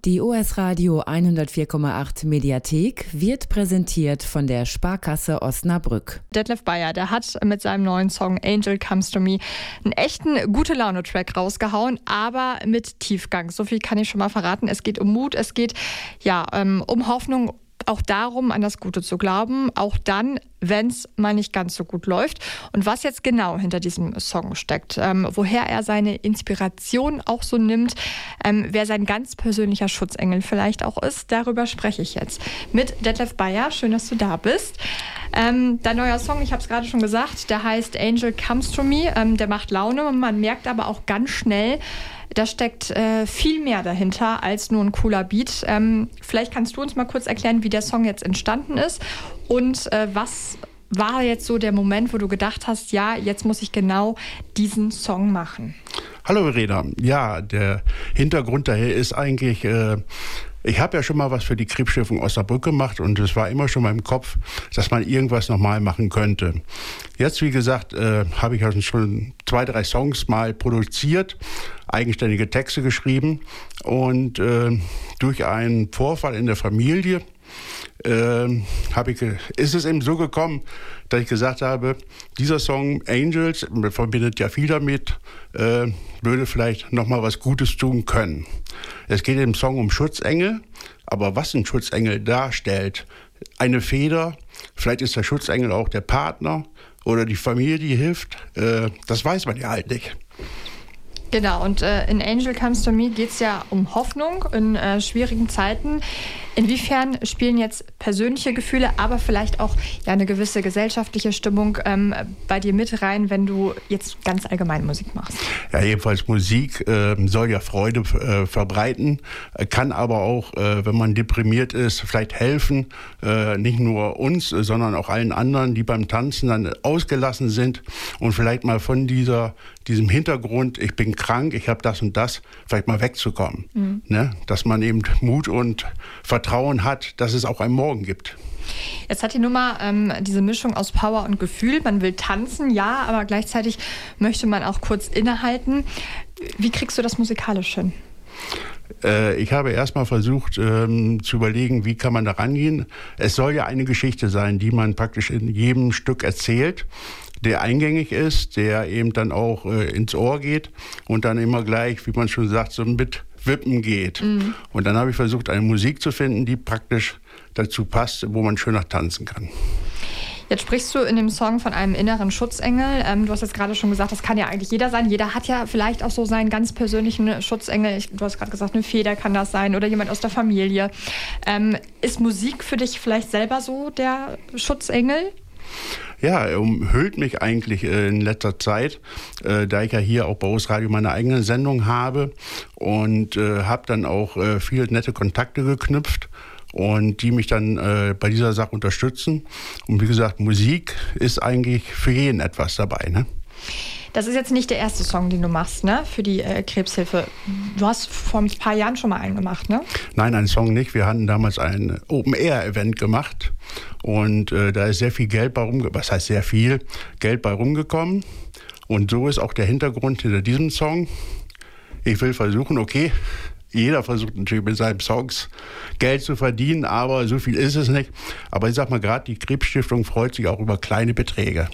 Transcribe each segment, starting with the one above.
Die OS Radio 104,8 Mediathek wird präsentiert von der Sparkasse Osnabrück. Detlef Bayer, der hat mit seinem neuen Song Angel Comes to Me einen echten Gute-Laune-Track rausgehauen, aber mit Tiefgang. So viel kann ich schon mal verraten. Es geht um Mut, es geht um Hoffnung, auch darum, an das Gute zu glauben, auch dann, wenn es mal nicht ganz so gut läuft. Und was jetzt genau hinter diesem Song steckt, woher er seine Inspiration auch so nimmt, wer sein ganz persönlicher Schutzengel vielleicht auch ist, darüber spreche ich jetzt mit Detlef Bayer. Schön, dass du da bist. Dein neuer Song, ich habe es gerade schon gesagt, der heißt Angel Comes to Me. Der macht Laune. Man merkt aber auch ganz schnell, da steckt viel mehr dahinter als nur ein cooler Beat. Vielleicht kannst du uns mal kurz erklären, wie der Song jetzt entstanden ist und was war jetzt so der Moment, wo du gedacht hast, ja, jetzt muss ich genau diesen Song machen? Hallo Verena. Ja, der Hintergrund daher ist eigentlich, ich habe ja schon mal was für die Krebsstiftung Osnabrück gemacht und es war immer schon in meinem Kopf, dass man irgendwas nochmal machen könnte. Jetzt, wie gesagt, habe ich also schon 2, 3 Songs mal produziert, eigenständige Texte geschrieben und durch einen Vorfall in der Familie ist es eben so gekommen, dass ich gesagt habe, dieser Song Angels, man verbindet ja viel damit, würde vielleicht nochmal was Gutes tun können. Es geht im Song um Schutzengel, aber was ein Schutzengel darstellt, eine Feder, vielleicht ist der Schutzengel auch der Partner oder die Familie, die hilft, das weiß man ja halt nicht. Genau, und in Angel Comes to Me geht es ja um Hoffnung in schwierigen Zeiten. Inwiefern spielen jetzt persönliche Gefühle, aber vielleicht auch eine gewisse gesellschaftliche Stimmung bei dir mit rein, wenn du jetzt ganz allgemein Musik machst? Ja, jedenfalls Musik soll ja Freude verbreiten, kann aber auch, wenn man deprimiert ist, vielleicht helfen, nicht nur uns, sondern auch allen anderen, die beim Tanzen dann ausgelassen sind und vielleicht mal von diesem Hintergrund, ich bin krank, ich habe das und das, vielleicht mal wegzukommen. Mhm. Ne? Dass man eben Mut und Vertrauen hat, dass es auch einen Morgen gibt. Jetzt hat die Nummer diese Mischung aus Power und Gefühl. Man will tanzen, ja, aber gleichzeitig möchte man auch kurz innehalten. Wie kriegst du das musikalisch hin? Ich habe erstmal versucht zu überlegen, wie kann man da rangehen. Es soll ja eine Geschichte sein, die man praktisch in jedem Stück erzählt, der eingängig ist, der eben dann auch ins Ohr geht und dann immer gleich, wie man schon sagt, so mit Wippen geht. Mhm. Und dann habe ich versucht, eine Musik zu finden, die praktisch dazu passt, wo man schön nach tanzen kann. Jetzt sprichst du in dem Song von einem inneren Schutzengel. Du hast jetzt gerade schon gesagt, das kann ja eigentlich jeder sein. Jeder hat ja vielleicht auch so seinen ganz persönlichen Schutzengel. Du hast gerade gesagt, eine Feder kann das sein oder jemand aus der Familie. Ist Musik für dich vielleicht selber so der Schutzengel? Ja, er umhüllt mich eigentlich in letzter Zeit, da ich ja hier auch bei OS Radio meine eigene Sendung habe und habe dann auch viele nette Kontakte geknüpft und die mich dann bei dieser Sache unterstützen. Und wie gesagt, Musik ist eigentlich für jeden etwas dabei, ne? Das ist jetzt nicht der erste Song, den du machst, ne? Für die Krebshilfe. Du hast vor ein paar Jahren schon mal einen gemacht, ne? Nein, einen Song nicht. Wir hatten damals ein Open-Air-Event gemacht und da ist sehr viel Geld bei rumgekommen. Was heißt sehr viel? Geld bei rumgekommen. Und so ist auch der Hintergrund hinter diesem Song. Ich will versuchen, okay, jeder versucht natürlich mit seinen Songs Geld zu verdienen, aber so viel ist es nicht. Aber ich sag mal, gerade die Krebsstiftung freut sich auch über kleine Beträge.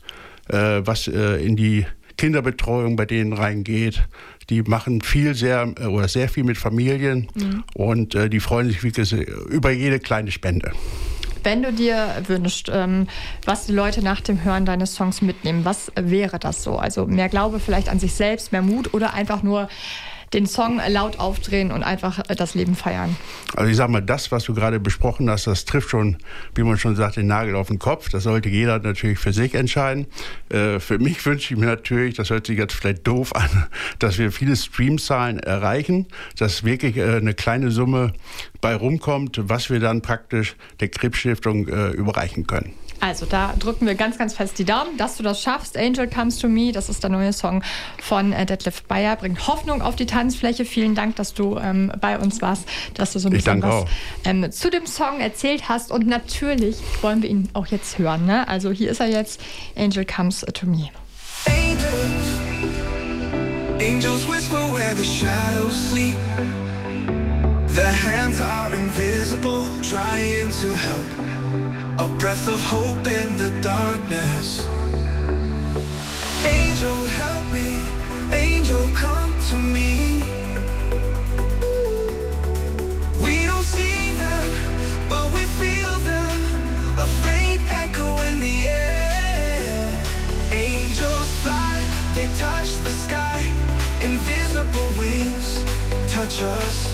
Was in die Kinderbetreuung bei denen reingeht. Die machen sehr viel mit Familien und die freuen sich wirklich über jede kleine Spende. Wenn du dir wünschst, was die Leute nach dem Hören deines Songs mitnehmen, was wäre das so? Also mehr Glaube vielleicht an sich selbst, mehr Mut oder einfach nur den Song laut aufdrehen und einfach das Leben feiern? Also ich sag mal, das, was du gerade besprochen hast, das trifft schon, wie man schon sagt, den Nagel auf den Kopf. Das sollte jeder natürlich für sich entscheiden. Für mich wünsche ich mir natürlich, das hört sich jetzt vielleicht doof an, dass wir viele Streamzahlen erreichen, dass wirklich eine kleine Summe bei rumkommt, was wir dann praktisch der Krebsstiftung überreichen können. Also da drücken wir ganz, ganz fest die Daumen, dass du das schaffst. Angel Comes to Me, das ist der neue Song von Detlef Bayer, bringt Hoffnung auf die Tanzfläche. Vielen Dank, dass du bei uns warst, dass du so ein bisschen was zu dem Song erzählt hast. Und natürlich wollen wir ihn auch jetzt hören, ne? Also hier ist er jetzt, Angel Comes to Me. Angels whisper where the shadows sleep. Their hands are invisible, trying to help. A breath of hope in the darkness. Angel, help me. Angel, come to me. We don't see them, but we feel them. A faint echo in the air. Angels fly, they touch the sky. Invisible wings touch us.